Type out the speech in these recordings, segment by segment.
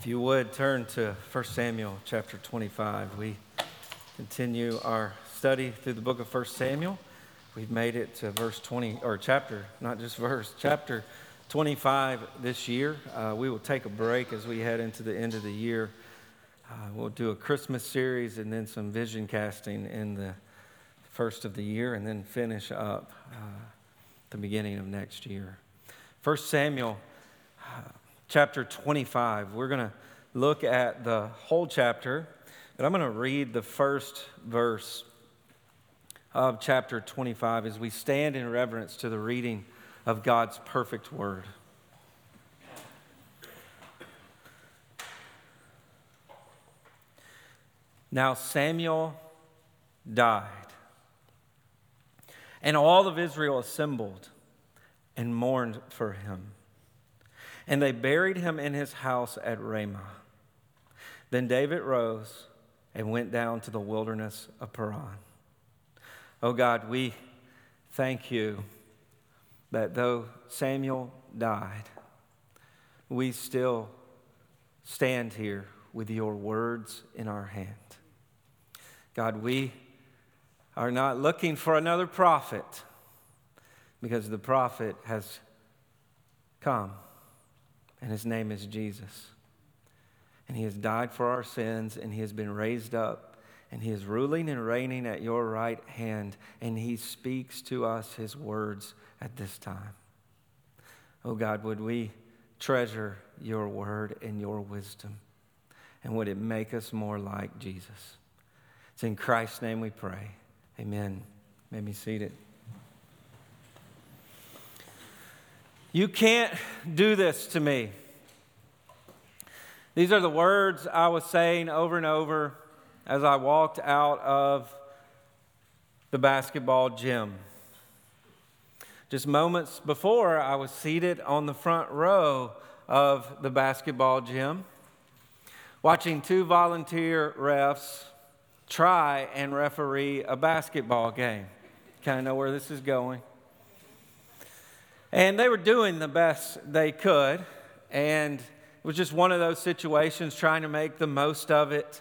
If you would turn to 1 Samuel chapter 25. We continue our study through the book of 1 Samuel. We've made it to verse 20, or chapter, not just verse, chapter 25 this year. We will take a break as we head into the end of the year. We'll do a Christmas series and then some vision casting in the first of the year, and then finish up the beginning of next year. 1 Samuel chapter 25. We're going to look at the whole chapter, but I'm going to read the first verse of chapter 25 as we stand in reverence to the reading of God's perfect word. Now Samuel died, and all of Israel assembled and mourned for him. And they buried him in his house at Ramah. Then David rose and went down to the wilderness of Paran. Oh God, we thank you that though Samuel died, we still stand here with your words in our hand. God, we are not looking for another prophet, because the prophet has come. And his name is Jesus. And he has died for our sins, and he has been raised up, and he is ruling and reigning at your right hand, and he speaks to us his words at this time. Oh God, would we treasure your word and your wisdom, and would it make us more like Jesus? It's in Christ's name we pray. Amen. You may be seated. You can't do this to me. These are the words I was saying over and over as I walked out of the basketball gym. Just moments before, I was seated on the front row of the basketball gym, watching two volunteer refs try and referee a basketball game. Kind of know where this is going. And they were doing the best they could, and it was just one of those situations, trying to make the most of it.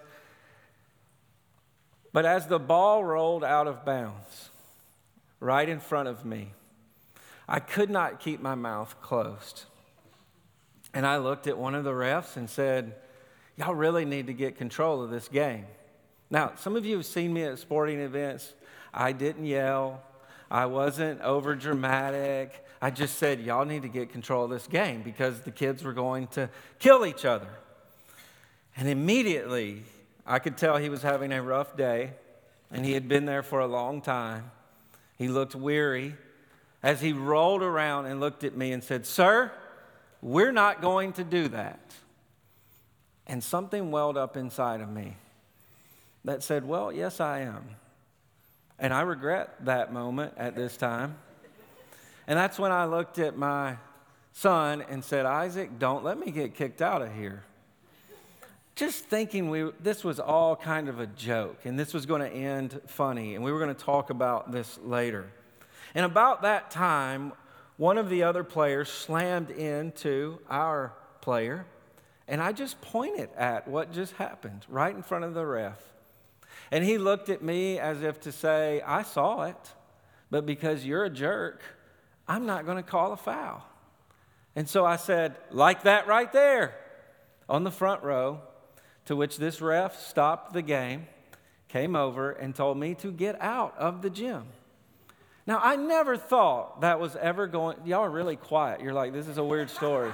But as the ball rolled out of bounds right in front of me, I could not keep my mouth closed. And I looked at one of the refs and said, y'all really need to get control of this game. Now, some of you have seen me at sporting events. I didn't yell. I wasn't over dramatic. I just said, y'all need to get control of this game, because the kids were going to kill each other. And immediately, I could tell he was having a rough day, and he had been there for a long time. He looked weary as he rolled around and looked at me and said, "Sir, we're not going to do that." And something welled up inside of me that said, well, yes, I am. And I regret that moment at this time. And that's when I looked at my son and said, "Isaac, don't let me get kicked out of here." Just thinking this was all kind of a joke, and this was going to end funny, and we were going to talk about this later. And about that time, one of the other players slammed into our player, and I just pointed at what just happened right in front of the ref. And he looked at me as if to say, "I saw it, but because you're a jerk, I'm not going to call a foul." And so I said, "Like that right there," on the front row, to which this ref stopped the game, came over, and told me to get out of the gym. Now, I never thought that was ever going... Y'all are really quiet. You're like, this is a weird story.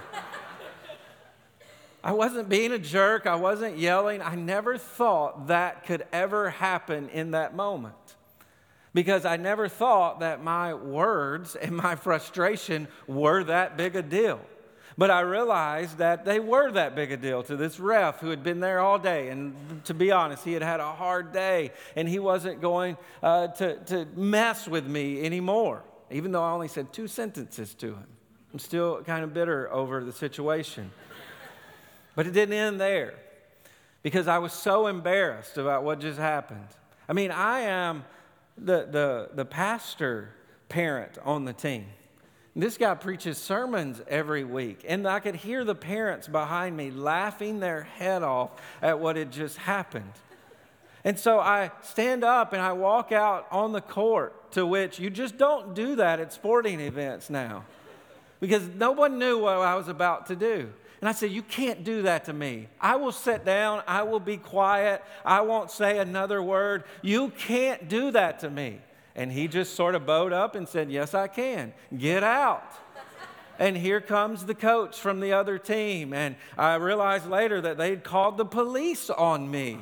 I wasn't being a jerk. I wasn't yelling. I never thought that could ever happen in that moment, because I never thought that my words and my frustration were that big a deal. But I realized that they were that big a deal to this ref who had been there all day. And to be honest, he had had a hard day, and he wasn't going to mess with me anymore, even though I only said 2 sentences to him. I'm still kind of bitter over the situation. But it didn't end there, because I was so embarrassed about what just happened. I mean, I am the pastor parent on the team. This guy preaches sermons every week, and I could hear the parents behind me laughing their head off at what had just happened. And so I stand up and I walk out on the court, to which you just don't do that at sporting events now, because no one knew what I was about to do. And I said, you can't do that to me. I will sit down. I will be quiet. I won't say another word. You can't do that to me. And he just sort of bowed up and said, yes, I can. Get out. And here comes the coach from the other team. And I realized later that they'd called the police on me.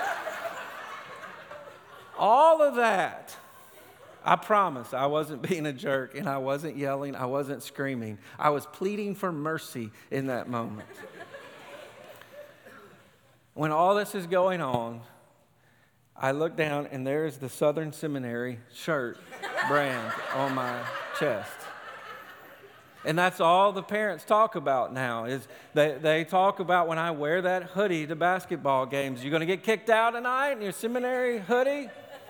All of that. I promise I wasn't being a jerk, and I wasn't yelling, I wasn't screaming. I was pleading for mercy in that moment. When all this is going on, I look down, and there's the Southern Seminary shirt brand on my chest. And that's all the parents talk about now, is they talk about when I wear that hoodie to basketball games. You're going to get kicked out tonight in your seminary hoodie?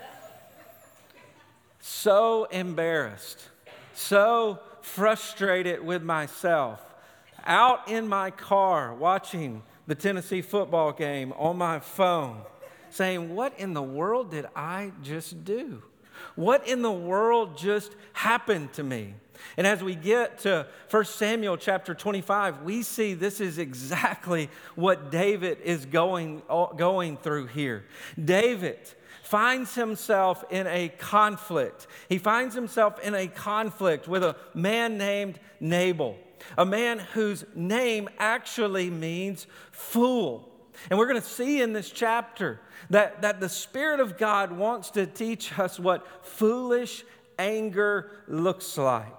So embarrassed, so frustrated with myself, out in my car watching the Tennessee football game on my phone, saying, what in the world did I just do? What in the world just happened to me? And as we get to 1 Samuel chapter 25, we see this is exactly what David is going through here. David finds himself in a conflict. He finds himself in a conflict with a man named Nabal, a man whose name actually means fool. And we're going to see in this chapter that the Spirit of God wants to teach us what foolish anger looks like.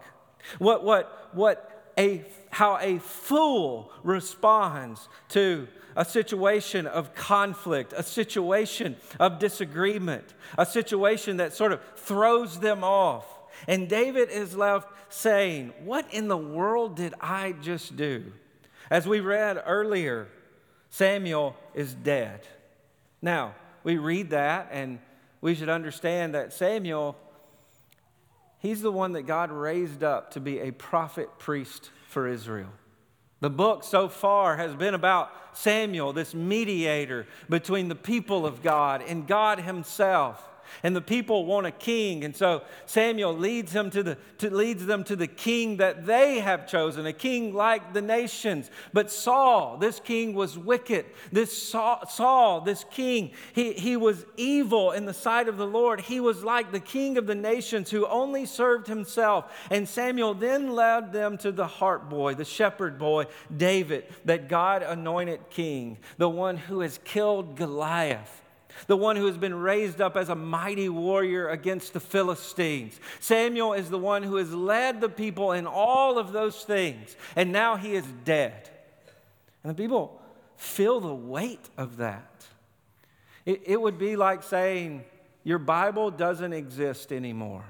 How a fool responds to a situation of conflict, a situation of disagreement, a situation that sort of throws them off. And David is left saying, what in the world did I just do? As we read earlier, Samuel is dead. Now, we read that and we should understand that Samuel, he's the one that God raised up to be a prophet priest for Israel. The book so far has been about Samuel, this mediator between the people of God and God himself. And the people want a king, and so Samuel leads them to the king that they have chosen, a king like the nations. But Saul, this king was wicked. Saul, this king, he was evil in the sight of the Lord. He was like the king of the nations who only served himself. And Samuel then led them to the heart boy, the shepherd boy, David, that God anointed king, the one who has killed Goliath, the one who has been raised up as a mighty warrior against the Philistines. Samuel is the one who has led the people in all of those things, and now he is dead. And the people feel the weight of that. It would be like saying, your Bible doesn't exist anymore.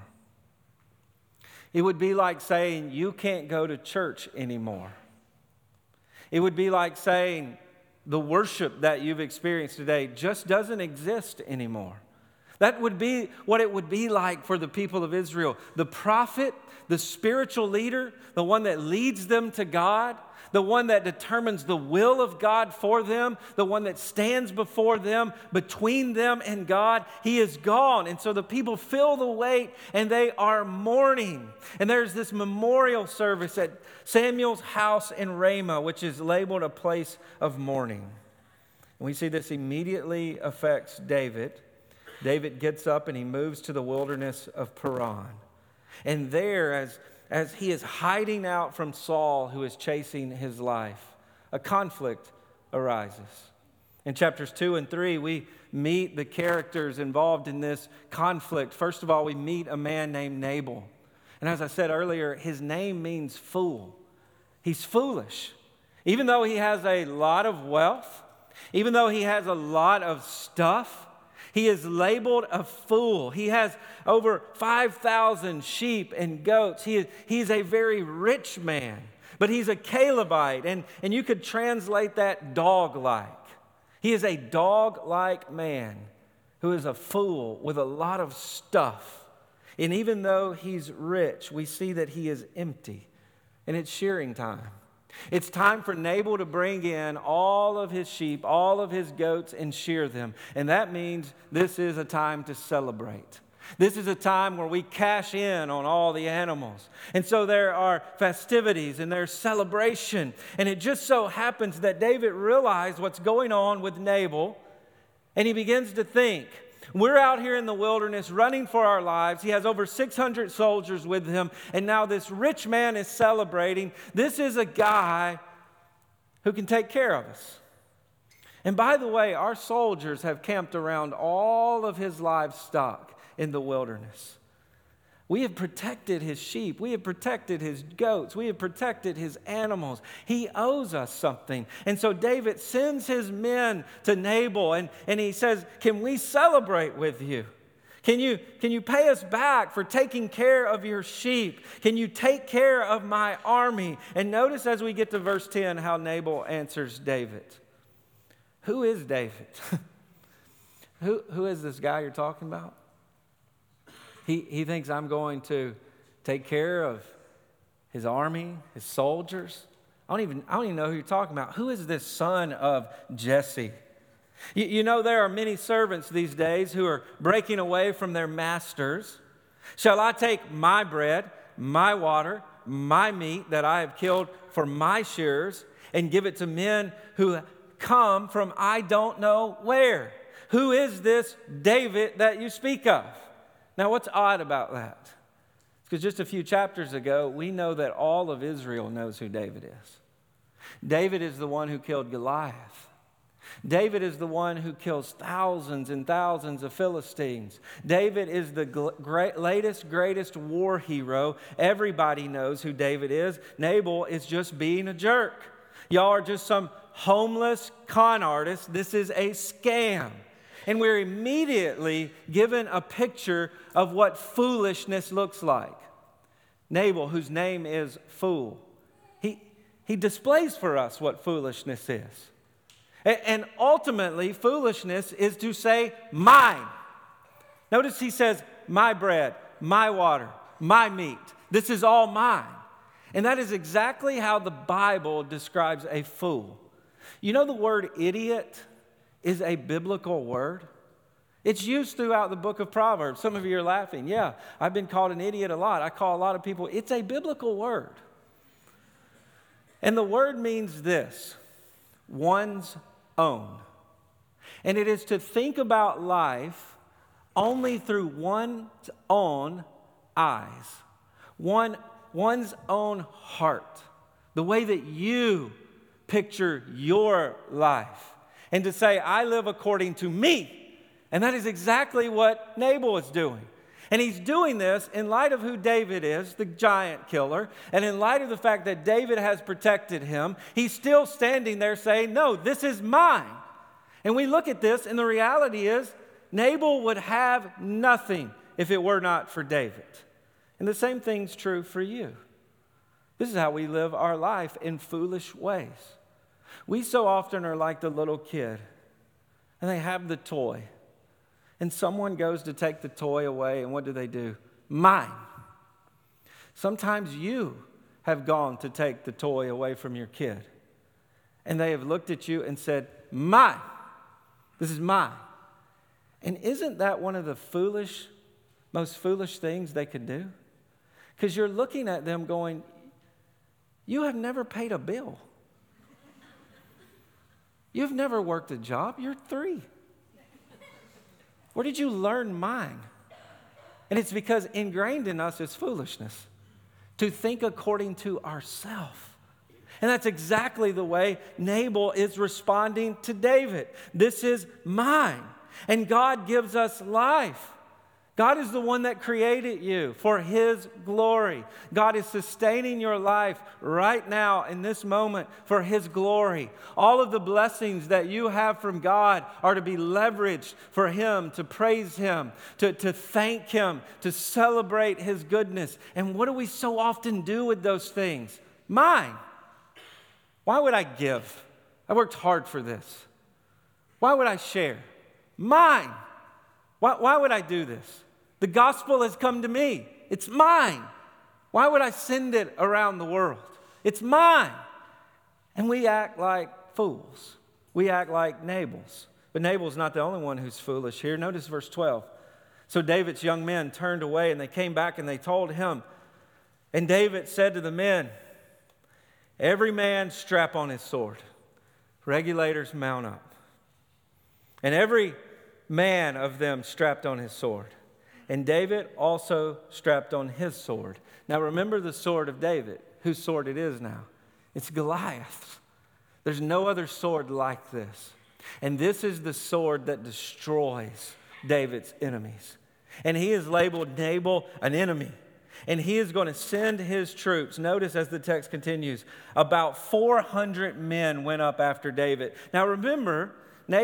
It would be like saying, you can't go to church anymore. It would be like saying, the worship that you've experienced today just doesn't exist anymore. That would be what it would be like for the people of Israel. The prophet, the spiritual leader, the one that leads them to God, the one that determines the will of God for them, the one that stands before them, between them and God, he is gone. And so the people feel the weight and they are mourning. And there's this memorial service at Samuel's house in Ramah, which is labeled a place of mourning. And we see this immediately affects David. David gets up and he moves to the wilderness of Paran. And there, as he is hiding out from Saul, who is chasing his life, a conflict arises. In chapters 2 and 3, we meet the characters involved in this conflict. First of all, we meet a man named Nabal. And as I said earlier, his name means fool. He's foolish. Even though he has a lot of wealth, even though he has a lot of stuff, he is labeled a fool. He has over 5,000 sheep and goats. He's a very rich man, but he's a Calebite, and you could translate that dog-like. He is a dog-like man who is a fool with a lot of stuff. And even though he's rich, we see that he is empty. And it's shearing time. It's time for Nabal to bring in all of his sheep, all of his goats, and shear them. And that means this is a time to celebrate. This is a time where we cash in on all the animals. And so there are festivities and there's celebration. And it just so happens that David realized what's going on with Nabal. And he begins to think, we're out here in the wilderness running for our lives. He has over 600 soldiers with him. And now this rich man is celebrating. This is a guy who can take care of us. And by the way, our soldiers have camped around all of his livestock in the wilderness. We have protected his sheep. We have protected his goats. We have protected his animals. He owes us something. And so David sends his men to Nabal and he says, can we celebrate with you? Can you pay us back for taking care of your sheep? Can you take care of my army? And notice as we get to verse 10 how Nabal answers David. Who is David? Who is this guy you're talking about? He thinks I'm going to take care of his army, his soldiers. I don't even know who you're talking about. Who is this son of Jesse? You know there are many servants these days who are breaking away from their masters. Shall I take my bread, my water, my meat that I have killed for my shearers and give it to men who come from I don't know where? Who is this David that you speak of? Now, what's odd about that? It's because just a few chapters ago, we know that all of Israel knows who David is. David is the one who killed Goliath. David is the one who kills thousands and thousands of Philistines. David is the greatest war hero. Everybody knows who David is. Nabal is just being a jerk. Y'all are just some homeless con artists. This is a scam. And we're immediately given a picture of what foolishness looks like. Nabal, whose name is Fool, he displays for us what foolishness is. And ultimately, foolishness is to say, mine. Notice he says, my bread, my water, my meat. This is all mine. And that is exactly how the Bible describes a fool. You know the word idiot is a biblical word. It's used throughout the book of Proverbs. Some of you are laughing. Yeah, I've been called an idiot a lot. I call a lot of people. It's a biblical word. And the word means this, one's own. And it is to think about life only through one's own eyes, one's own heart, the way that you picture your life. And to say, I live according to me. And that is exactly what Nabal is doing. And he's doing this in light of who David is, the giant killer. And in light of the fact that David has protected him, he's still standing there saying, no, this is mine. And we look at this, and the reality is, Nabal would have nothing if it were not for David. And the same thing's true for you. This is how we live our life in foolish ways. We so often are like the little kid, and they have the toy, and someone goes to take the toy away, and what do? Mine. Sometimes you have gone to take the toy away from your kid, and they have looked at you and said, mine. This is mine. And isn't that one of the most foolish things they could do? Because you're looking at them going, you have never paid a bill. You've never worked a job. You're 3. Where did you learn mine? And it's because ingrained in us is foolishness, to think according to ourselves. And that's exactly the way Nabal is responding to David. This is mine. And God gives us life. God is the one that created you for His glory. God is sustaining your life right now in this moment for His glory. All of the blessings that you have from God are to be leveraged for Him, to praise Him, to thank Him, to celebrate His goodness. And what do we so often do with those things? Mine. Why would I give? I worked hard for this. Why would I share? Mine. Why would I do this? The gospel has come to me. It's mine. Why would I send it around the world? It's mine. And we act like fools. We act like Nabal's. But Nabal's not the only one who's foolish here. Notice verse 12. So David's young men turned away, and they came back and they told him. And David said to the men, every man strap on his sword. Regulators mount up. And every man of them strapped on his sword. And David also strapped on his sword. Now remember the sword of David. Whose sword it is now? It's Goliath's. There's no other sword like this. And this is the sword that destroys David's enemies. And he is labeled Nabal an enemy. And he is going to send his troops. Notice as the text continues, about 400 men went up after David. Now remember,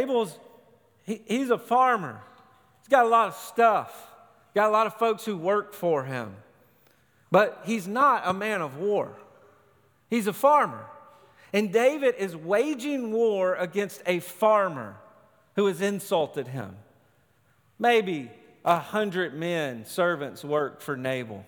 he's a farmer. He's got a lot of stuff. Got a lot of folks who work for him. But he's not a man of war. He's a farmer. And David is waging war against a farmer who has insulted him. Maybe 100 men, servants, work for Nabal.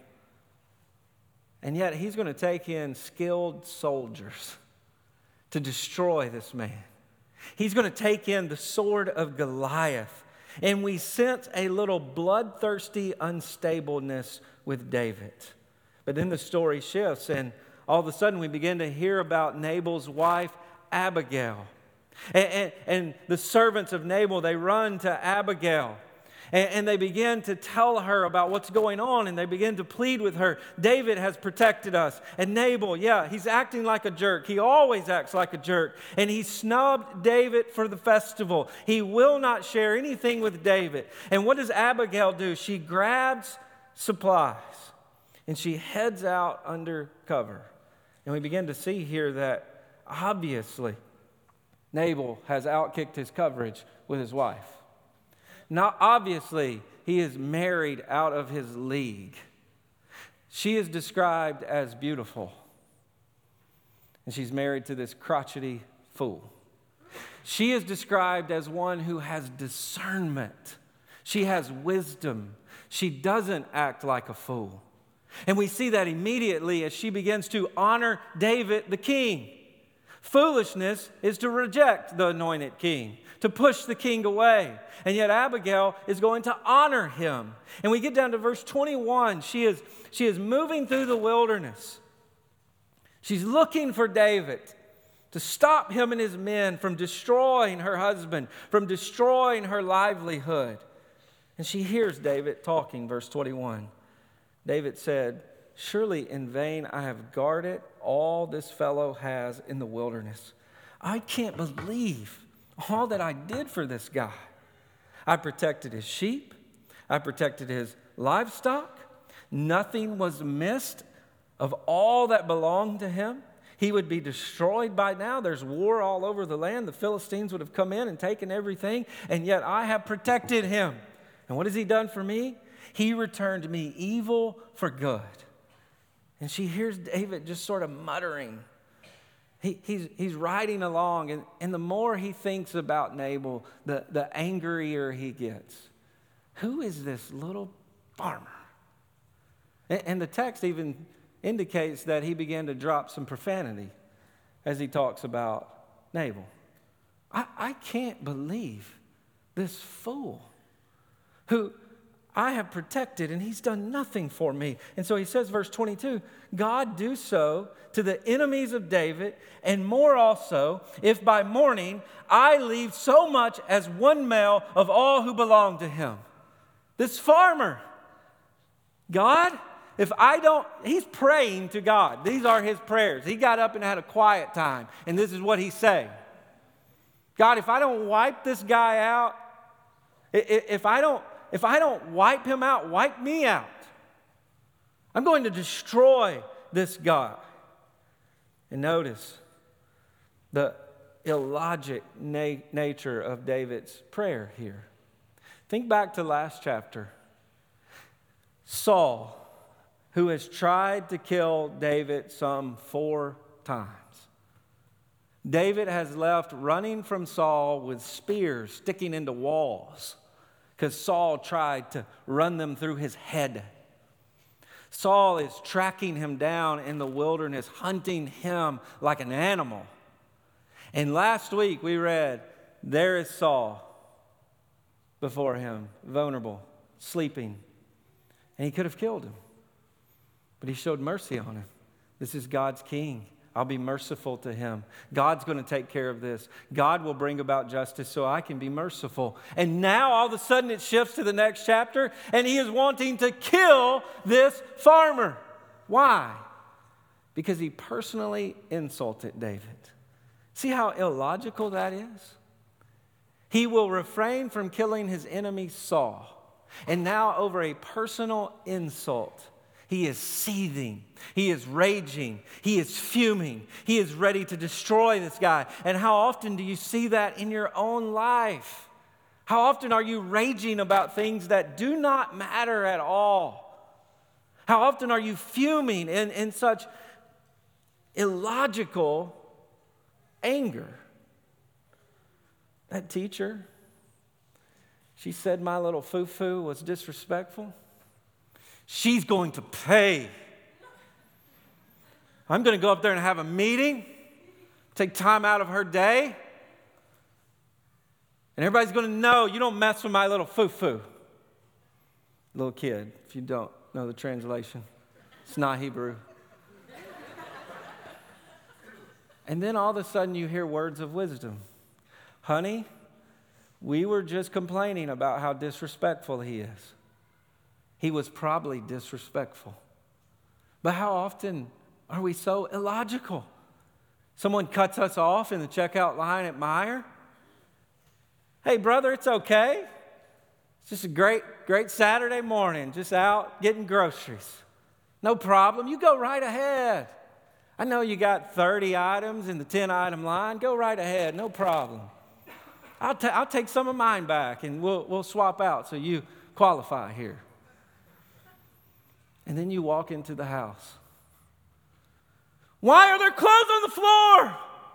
And yet he's going to take in skilled soldiers to destroy this man. He's going to take in the sword of Goliath. And we sense a little bloodthirsty unstableness with David. But then the story shifts, and all of a sudden we begin to hear about Nabal's wife, Abigail. And the servants of Nabal, they run to Abigail. And they begin to tell her about what's going on, and they begin to plead with her. David has protected us. And Nabal, he's acting like a jerk. He always acts like a jerk. And he snubbed David for the festival. He will not share anything with David. And what does Abigail do? She grabs supplies, and she heads out under cover. And we begin to see here that obviously Nabal has outkicked his coverage with his wife. Now, obviously, he is married out of his league. She is described as beautiful. And she's married to this crotchety fool. She is described as one who has discernment. She has wisdom. She doesn't act like a fool. And we see that immediately as she begins to honor David the king. Foolishness is to reject the anointed king, to push the king away. And yet Abigail is going to honor him. And we get down to verse 21. She is moving through the wilderness. She's looking for David to stop him and his men from destroying her husband, from destroying her livelihood. And she hears David talking, verse 21. David said, surely in vain I have guarded all this fellow has in the wilderness. I can't believe all that I did for this guy. I protected his sheep. I protected his livestock. Nothing was missed of all that belonged to him. He would be destroyed by now. There's war all over the land. The Philistines would have come in and taken everything, and yet I have protected him. And what has he done for me? He returned me evil for good. And she hears David just sort of muttering. He's riding along, and the more he thinks about Nabal, the angrier he gets. Who is this little farmer? And the text even indicates that he began to drop some profanity as he talks about Nabal. I can't believe this fool who I have protected, and he's done nothing for me. And so he says, verse 22, God do so to the enemies of David, and more also, if by morning I leave so much as one male of all who belong to him. This farmer, God, if I don't, he's praying to God. These are his prayers. He got up and had a quiet time, and this is what he's saying. God, if I don't wipe this guy out, if I don't wipe him out, wipe me out. I'm going to destroy this guy. And notice the illogic nature of David's prayer here. Think back to last chapter. Saul, who has tried to kill David some 4 times. David has left running from Saul with spears sticking into walls, because Saul tried to run them through his head. Saul is tracking him down in the wilderness, hunting him like an animal. And last week we read, there is Saul before him, vulnerable, sleeping. And he could have killed him, but he showed mercy on him. This is God's king. I'll be merciful to him. God's going to take care of this. God will bring about justice so I can be merciful. And now all of a sudden it shifts to the next chapter, and he is wanting to kill this farmer. Why? Because he personally insulted David. See how illogical that is? He will refrain from killing his enemy Saul. And now over a personal insult, he is seething. He is raging. He is fuming. He is ready to destroy this guy. And how often do you see that in your own life? How often are you raging about things that do not matter at all? How often are you fuming in such illogical anger? That teacher, she said my little foo-foo was disrespectful. She's going to pay. I'm going to go up there and have a meeting, take time out of her day, and everybody's going to know you don't mess with my little foo-foo. Little kid, if you don't know the translation. It's not Hebrew. And then all of a sudden you hear words of wisdom. Honey, we were just complaining about how disrespectful he is. He was probably disrespectful. But how often are we so illogical? Someone cuts us off in the checkout line at Meijer. Hey, brother, it's okay. It's just a great Saturday morning, just out getting groceries. No problem. You go right ahead. I know you got 30 items in the 10-item line. Go right ahead. No problem. I'll take some of mine back, and we'll swap out so you qualify here. And then you walk into the house. Why are there clothes on the floor?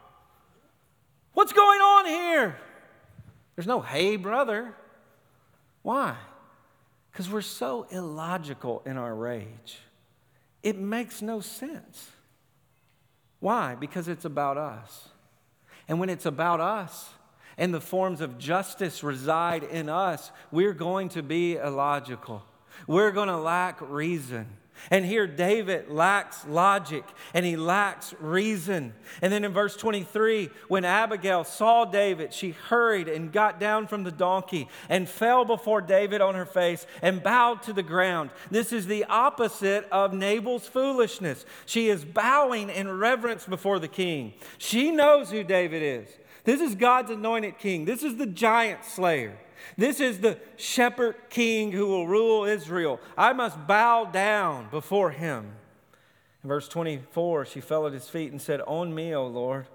What's going on here? There's no hey, brother. Why? Because we're so illogical in our rage. It makes no sense. Why? Because it's about us. And when it's about us, and the forms of justice reside in us, we're going to be illogical. We're going to lack reason. And here David lacks logic and he lacks reason. And then in verse 23, when Abigail saw David, she hurried and got down from the donkey and fell before David on her face and bowed to the ground. This is the opposite of Nabal's foolishness. She is bowing in reverence before the king. She knows who David is. This is God's anointed king. This is the giant slayer. This is the shepherd king who will rule Israel. I must bow down before him. In verse 24, she fell at his feet and said, On me, O Lord.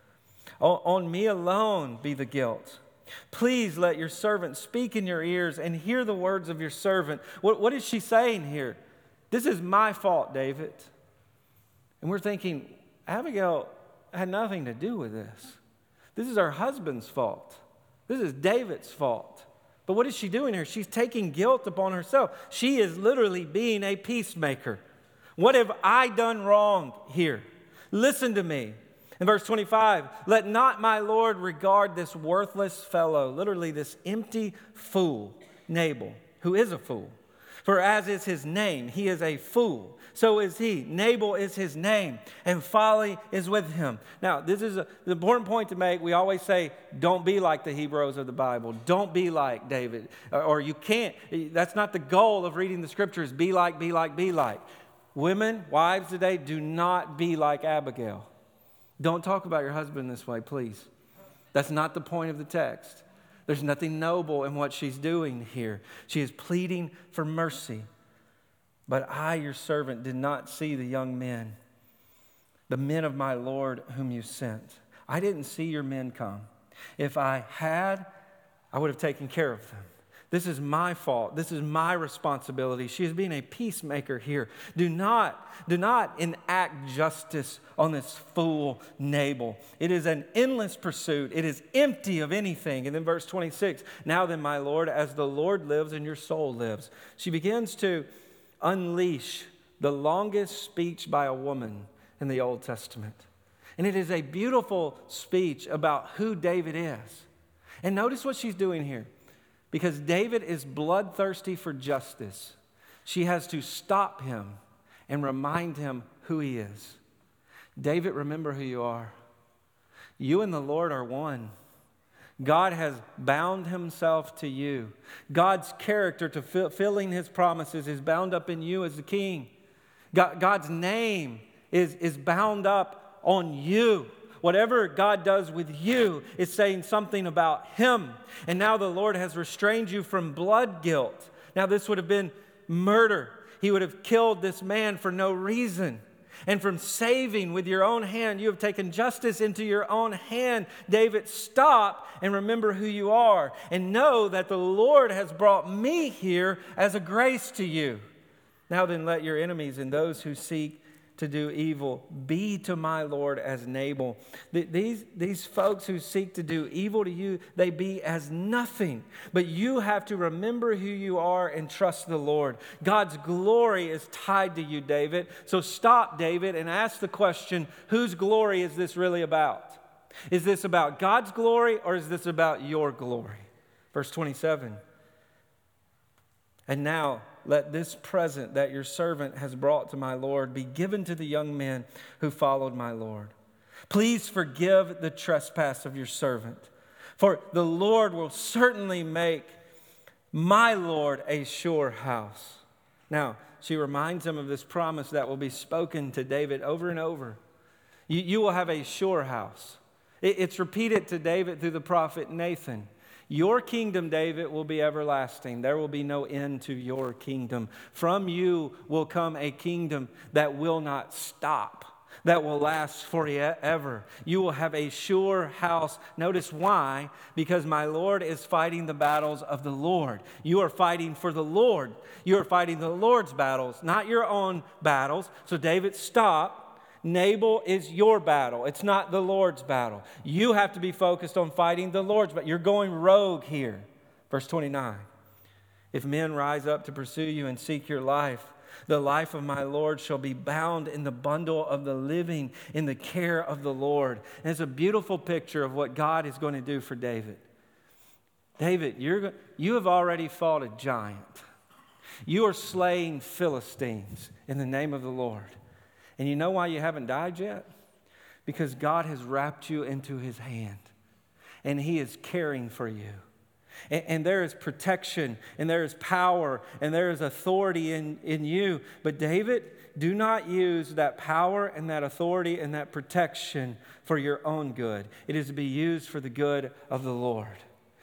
On me alone be the guilt. Please let your servant speak in your ears and hear the words of your servant. What is she saying here? This is my fault, David. And we're thinking, Abigail had nothing to do with this. This is her husband's fault. This is David's fault. But what is she doing here? She's taking guilt upon herself. She is literally being a peacemaker. What have I done wrong here? Listen to me. In verse 25, let not my Lord regard this worthless fellow, literally this empty fool, Nabal, who is a fool. For as is his name, he is a fool. So is he. Nabal is his name, and folly is with him. Now, this is the important point to make. We always say, don't be like the heroes of the Bible. Don't be like David. Or you can't. That's not the goal of reading the scriptures. Be like, be like, be like. Women, wives today, do not be like Abigail. Don't talk about your husband this way, please. That's not the point of the text. There's nothing noble in what she's doing here. She is pleading for mercy. But I, your servant, did not see the young men, the men of my Lord whom you sent. I didn't see your men come. If I had, I would have taken care of them. This is my fault. This is my responsibility. She is being a peacemaker here. Do not enact justice on this fool Nabal. It is an endless pursuit. It is empty of anything. And then verse 26, now then, my Lord, as the Lord lives and your soul lives. She begins to unleash the longest speech by a woman in the Old Testament. And it is a beautiful speech about who David is. And notice what she's doing here. Because David is bloodthirsty for justice, she has to stop him and remind him who he is. David, remember who you are. You and the Lord are one. God has bound himself to you. God's character to fulfilling his promises is bound up in you as the king. God's name is bound up on you. Whatever God does with you is saying something about him. And now the Lord has restrained you from blood guilt. Now this would have been murder. He would have killed this man for no reason. And from saving with your own hand, you have taken justice into your own hand. David, stop and remember who you are. And know that the Lord has brought me here as a grace to you. Now then, let your enemies and those who seek to do evil be to my Lord as Nabal. These folks who seek to do evil to you, they be as nothing. But you have to remember who you are and trust the Lord. God's glory is tied to you, David. So stop, David, and ask the question, whose glory is this really about? Is this about God's glory or is this about your glory? Verse 27. And now, let this present that your servant has brought to my Lord be given to the young men who followed my Lord. Please forgive the trespass of your servant, for the Lord will certainly make my Lord a sure house. Now, she reminds him of this promise that will be spoken to David over and over. You will have a sure house. It's repeated to David through the prophet Nathan. Your kingdom, David, will be everlasting. There will be no end to your kingdom. From you will come a kingdom that will not stop, that will last forever. You will have a sure house. Notice why? Because my Lord is fighting the battles of the Lord. You are fighting for the Lord. You are fighting the Lord's battles, not your own battles. So David, stop. Nabal is your battle. It's not the Lord's battle. You have to be focused on fighting the Lord's battle. You're going rogue here. Verse 29. If men rise up to pursue you and seek your life, the life of my Lord shall be bound in the bundle of the living in the care of the Lord. And it's a beautiful picture of what God is going to do for David. David, you have already fought a giant. You are slaying Philistines in the name of the Lord. And you know why you haven't died yet? Because God has wrapped you into his hand. And he is caring for you. And there is protection. And there is power. And there is authority in you. But David, do not use that power and that authority and that protection for your own good. It is to be used for the good of the Lord.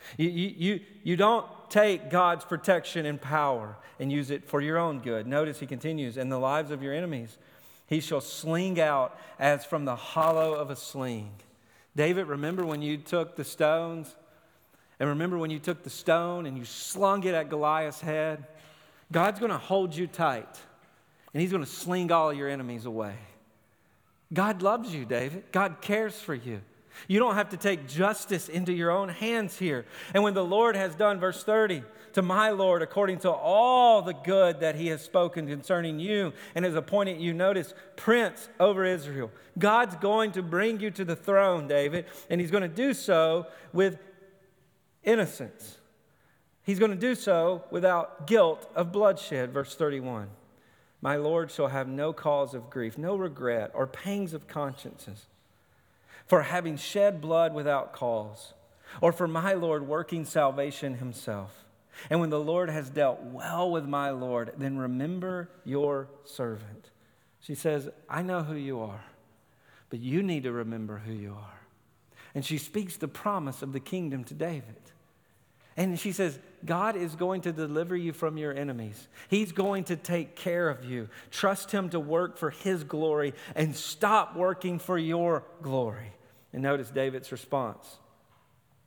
You don't take God's protection and power and use it for your own good. Notice he continues, and the lives of your enemies he shall sling out as from the hollow of a sling. David, remember when you took the stones? And remember when you took the stone and you slung it at Goliath's head? God's going to hold you tight. And he's going to sling all of your enemies away. God loves you, David. God cares for you. You don't have to take justice into your own hands here. And when the Lord has done, verse 30, to my Lord, according to all the good that he has spoken concerning you and has appointed you, notice, prince over Israel. God's going to bring you to the throne, David, and he's going to do so with innocence. He's going to do so without guilt of bloodshed, verse 31. My Lord shall have no cause of grief, no regret, or pangs of consciences for having shed blood without cause, or for my Lord working salvation himself. And when the Lord has dealt well with my Lord, then remember your servant. She says, I know who you are, but you need to remember who you are. And she speaks the promise of the kingdom to David. And she says, God is going to deliver you from your enemies. He's going to take care of you. Trust him to work for his glory and stop working for your glory. And notice David's response.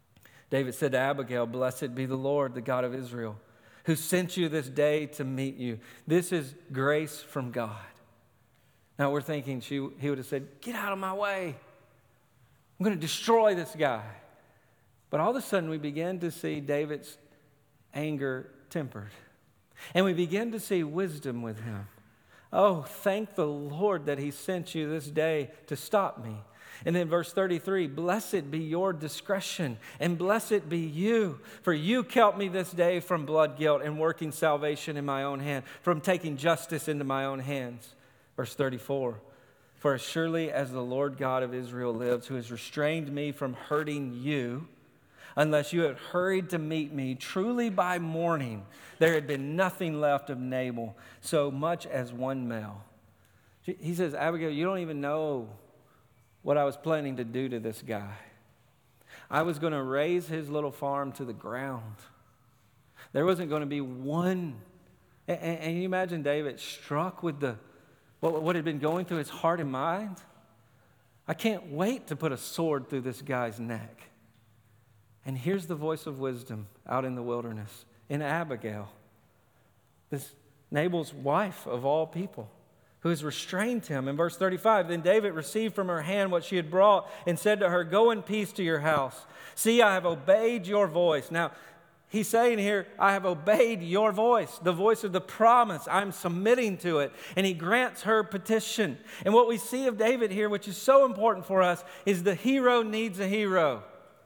David said to Abigail, "Blessed be the Lord, the God of Israel, who sent you this day to meet you." This is grace from God. Now we're thinking he would have said, "Get out of my way. I'm going to destroy this guy." But all of a sudden we begin to see David's anger tempered. And we begin to see wisdom with him. Oh, thank the Lord that he sent you this day to stop me. And then verse 33, "Blessed be your discretion, and blessed be you, for you kept me this day from blood guilt and working salvation in my own hand, from taking justice into my own hands." Verse 34, "For as surely as the Lord God of Israel lives, who has restrained me from hurting you, unless you had hurried to meet me, truly by morning there had been nothing left of Nabal, so much as one male." He says, "Abigail, you don't even know what I was planning to do to this guy. I was going to raise his little farm to the ground. There wasn't going to be one." And you imagine David struck with what had been going through his heart and mind. "I can't wait to put a sword through this guy's neck." And here's the voice of wisdom out in the wilderness in Abigail, this Nabal's wife of all people, who has restrained him. In verse 35, "Then David received from her hand what she had brought and said to her, 'Go in peace to your house. See, I have obeyed your voice.'" Now, he's saying here, "I have obeyed your voice," the voice of the promise. I'm submitting to it. And he grants her petition. And what we see of David here, which is so important for us, is the hero needs a hero.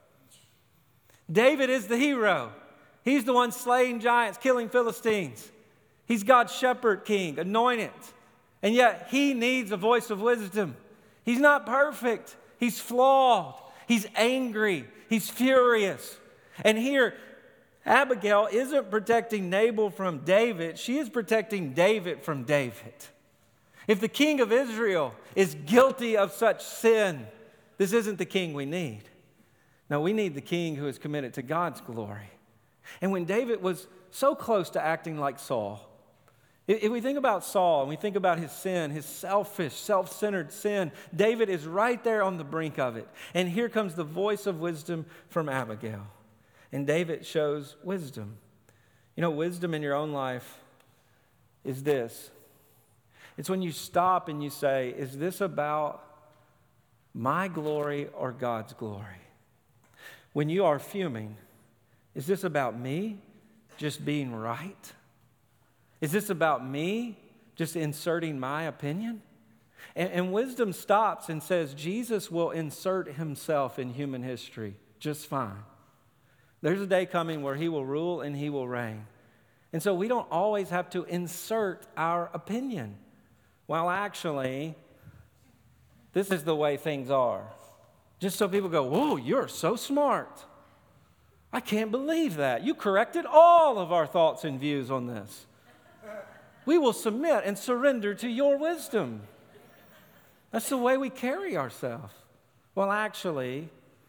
David is the hero. He's the one slaying giants, killing Philistines. He's God's shepherd king, anointed. And yet he needs a voice of wisdom. He's not perfect. He's flawed. He's angry. He's furious. And here, Abigail isn't protecting Nabal from David. She is protecting David from David. If the king of Israel is guilty of such sin, this isn't the king we need. No, we need the king who is committed to God's glory. And when David was so close to acting like Saul, if we think about Saul and we think about his sin, his selfish, self-centered sin, David is right there on the brink of it. And here comes the voice of wisdom from Abigail. And David shows wisdom. You know, wisdom in your own life is this. It's when you stop and you say, is this about my glory or God's glory? When you are fuming, is this about me just being right? Is this about me just inserting my opinion? And wisdom stops and says, Jesus will insert himself in human history just fine. There's a day coming where he will rule and he will reign. And so we don't always have to insert our opinion. Well, actually, this is the way things are. Just so people go, whoa, you're so smart. I can't believe that. You corrected all of our thoughts and views on this. We will submit and surrender to your wisdom. That's the way we carry ourselves. Well, actually,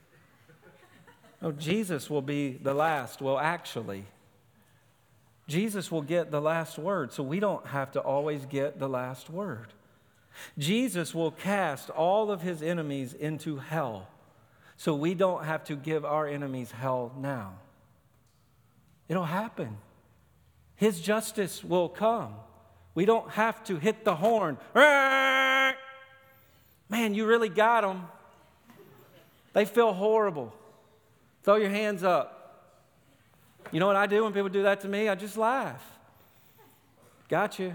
Jesus will be the last. Well, actually, Jesus will get the last word, so we don't have to always get the last word. Jesus will cast all of his enemies into hell, so we don't have to give our enemies hell now. It'll happen. His justice will come. We don't have to hit the horn. Man, you really got them. They feel horrible. Throw your hands up. You know what I do when people do that to me? I just laugh. Got you.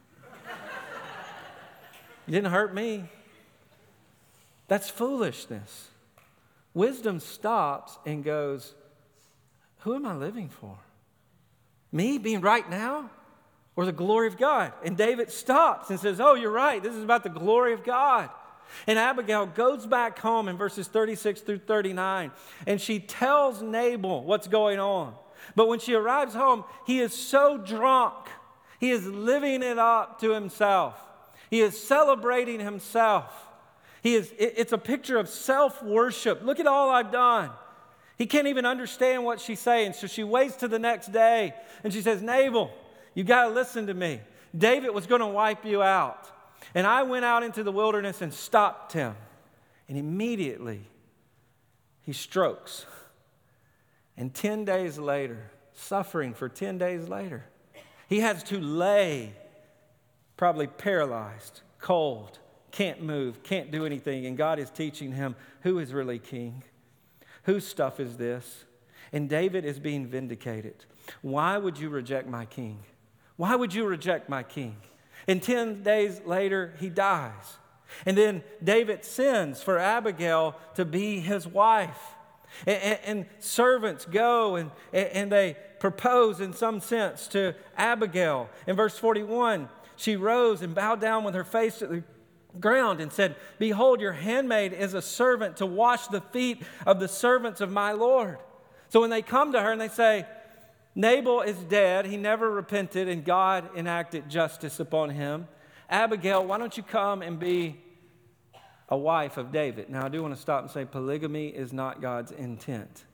You didn't hurt me. That's foolishness. Wisdom stops and goes, who am I living for? Me being right now or the glory of God? And David stops and says, oh, you're right. This is about the glory of God. And Abigail goes back home in verses 36 through 39, and she tells Nabal what's going on. But when she arrives home, he is so drunk. He is living it up to himself. He is celebrating himself. It's a picture of self-worship. Look at all I've done. He can't even understand what she's saying. So she waits to the next day and she says, Nabal, you got to listen to me. David was going to wipe you out. And I went out into the wilderness and stopped him. And immediately he strokes And 10 days later, suffering for 10 days later, he has to lay, probably paralyzed, cold, can't move, can't do anything. And God is teaching him who is really king. Whose stuff is this? And David is being vindicated. Why would you reject my king? Why would you reject my king? And 10 days later, he dies. And then David sends for Abigail to be his wife. And servants go and they propose in some sense to Abigail. In verse 41, she rose and bowed down with her face to the ground and said, "Behold, your handmaid is a servant to wash the feet of the servants of my Lord." So when they come to her and they say, Nabal is dead, he never repented, and God enacted justice upon him. Abigail, why don't you come and be a wife of David? Now, I do want to stop and say polygamy is not God's intent.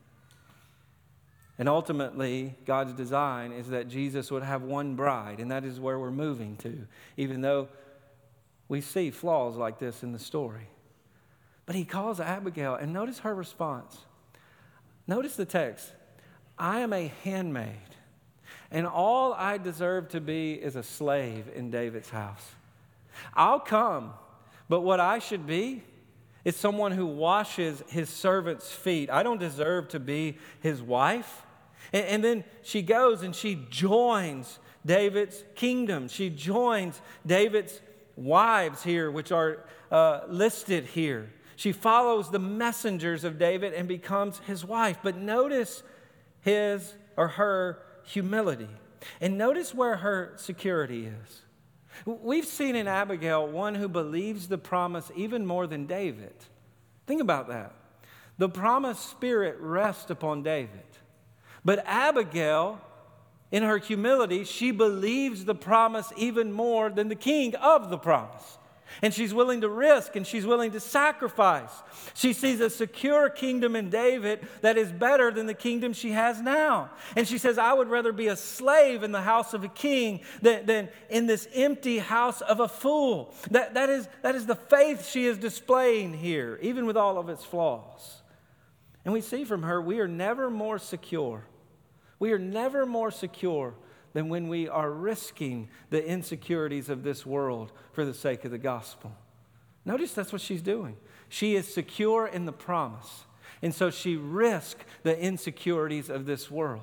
And ultimately, God's design is that Jesus would have one bride, and that is where we're moving to, even though we see flaws like this in the story. But he calls Abigail, and notice her response. Notice the text. I am a handmaid, and all I deserve to be is a slave in David's house. I'll come, but what I should be is someone who washes his servant's feet. I don't deserve to be his wife. And then she goes and she joins David's kingdom. She joins David's wives here, which are listed here. She follows the messengers of David and becomes his wife. But notice his or her humility. And notice where her security is. We've seen in Abigail one who believes the promise even more than David. Think about that. The promised spirit rests upon David. But Abigail, in her humility, she believes the promise even more than the king of the promise. And she's willing to risk and she's willing to sacrifice. She sees a secure kingdom in David that is better than the kingdom she has now. And she says, I would rather be a slave in the house of a king than in this empty house of a fool. That is the faith she is displaying here, even with all of its flaws. And we see from her, we are never more secure. We are never more secure than when we are risking the insecurities of this world for the sake of the gospel. Notice that's what she's doing. She is secure in the promise, and so she risks the insecurities of this world.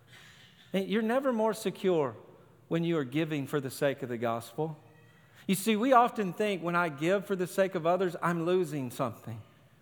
And you're never more secure when you are giving for the sake of the gospel. You see, we often think when I give for the sake of others, I'm losing something.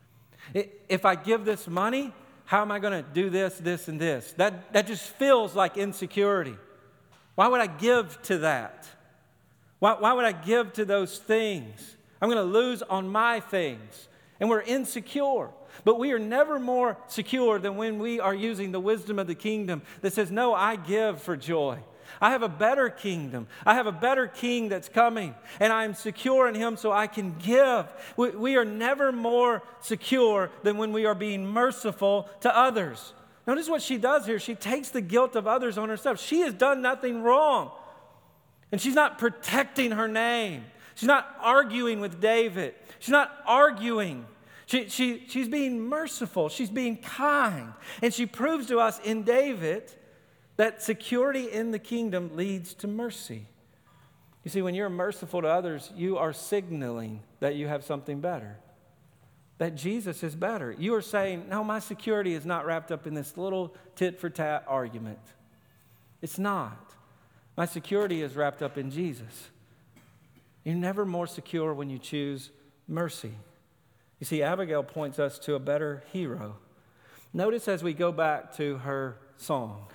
If I give this money, how am I going to do this, this, and this? That just feels like insecurity. Why would I give to that? Why would I give to those things? I'm going to lose on my things. And we're insecure. But we are never more secure than when we are using the wisdom of the kingdom that says, no, I give for joy. I have a better kingdom. I have a better king that's coming. And I am secure in him so I can give. We are never more secure than when we are being merciful to others. Notice what she does here. She takes the guilt of others on herself. She has done nothing wrong. And she's not protecting her name. She's not arguing with David. She's not arguing. She's being merciful. She's being kind. And she proves to us in David that security in the kingdom leads to mercy. You see, when you're merciful to others, you are signaling that you have something better. That Jesus is better. You are saying, no, my security is not wrapped up in this little tit-for-tat argument. It's not. My security is wrapped up in Jesus. You're never more secure when you choose mercy. You see, Abigail points us to a better hero. Notice as we go back to her song,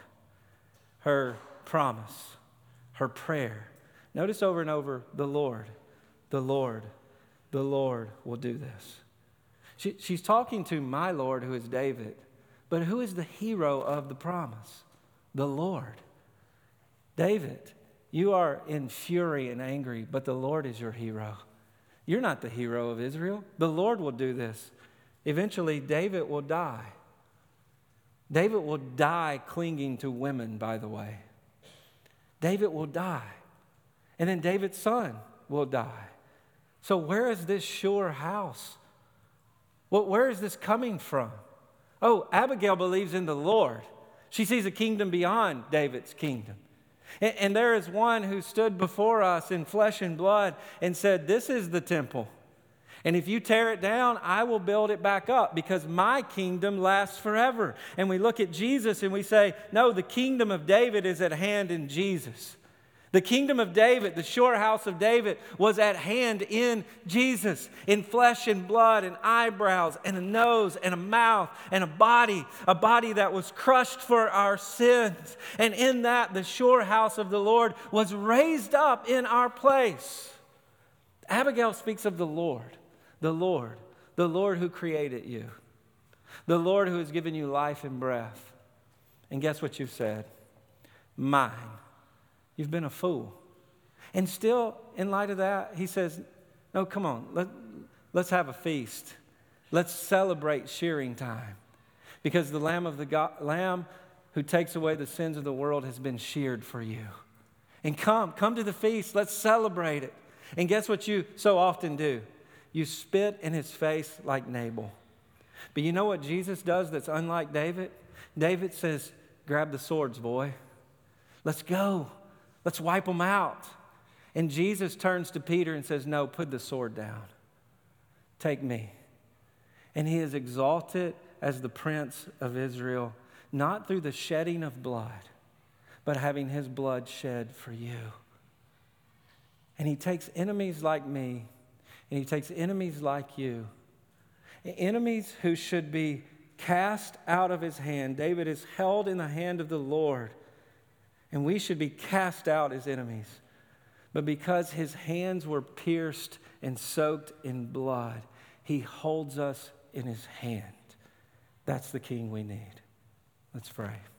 her promise, her prayer. Notice over and over, the Lord, the Lord, the Lord will do this. She's talking to my Lord, who is David. But who is the hero of the promise? The Lord. David, you are in fury and angry, but the Lord is your hero. You're not the hero of Israel. The Lord will do this. Eventually, David will die. David will die clinging to women, by the way. David will die. And then David's son will die. So where is this sure house? Well, where is this coming from? Oh, Abigail believes in the Lord. She sees a kingdom beyond David's kingdom. And there is one who stood before us in flesh and blood and said, this is the temple. And if you tear it down, I will build it back up because my kingdom lasts forever. And we look at Jesus and we say, no, the kingdom of David is at hand in Jesus. The kingdom of David, the sure house of David, was at hand in Jesus, in flesh and blood and eyebrows and a nose and a mouth and a body that was crushed for our sins. And in that, the sure house of the Lord was raised up in our place. Abigail speaks of the Lord who created you, the Lord who has given you life and breath. And guess what you've said? Mine. You've been a fool. And still, in light of that, he says, no, come on, let's have a feast. Let's celebrate shearing time. Because the Lamb who takes away the sins of the world has been sheared for you. And come to the feast. Let's celebrate it. And guess what you so often do? You spit in his face like Nabal. But you know what Jesus does that's unlike David? David says, grab the swords, boy. Let's go. Let's wipe them out. And Jesus turns to Peter and says, no, put the sword down. Take me. And he is exalted as the Prince of Israel, not through the shedding of blood, but having his blood shed for you. And he takes enemies like me, and he takes enemies like you, enemies who should be cast out of his hand. David is held in the hand of the Lord. And we should be cast out as enemies. But because his hands were pierced and soaked in blood, he holds us in his hand. That's the king we need. Let's pray.